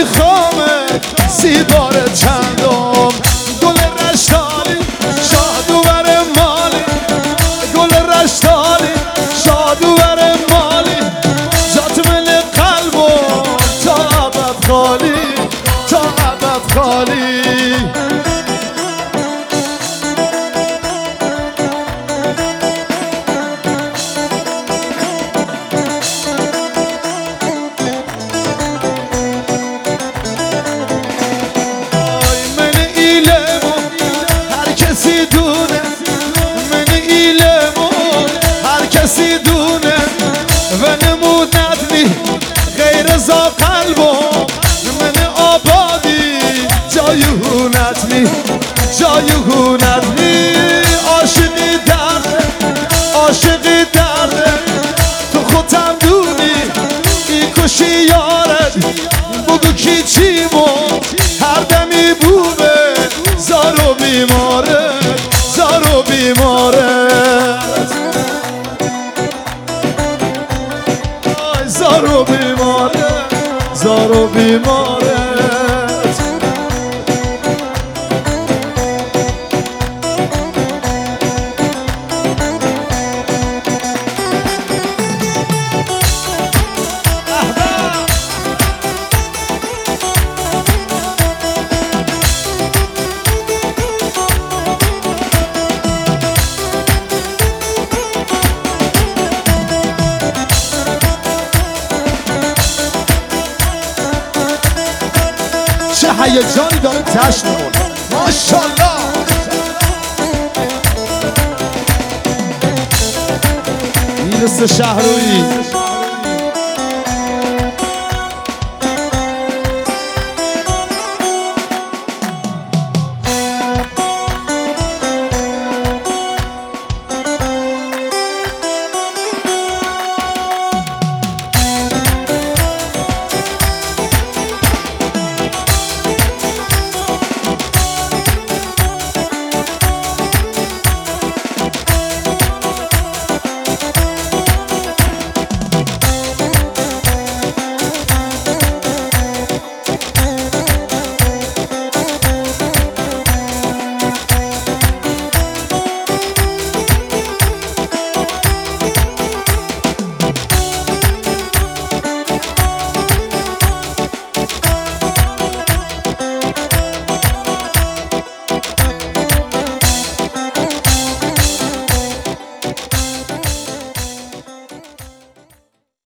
میخوامه سیبار چندم گل رشتالی شادوور مالی گل رشتالی شادوور مالی جات مل قلبم تا ابد خالی تا ابد خالی کسی دونه و نمود ندنی غیر زا قلبم من آبادی جایهونتنی جایهونتنی عاشقی درده عاشقی درده تو خودم دونی ای کشی یارد بگو کی چیمو هر دمی بوبه زارو بیماره زارو بیماره زارو بیماره زارو بیماره چه هیجانی داره جشنمون ماشاءالله میرسه شهروی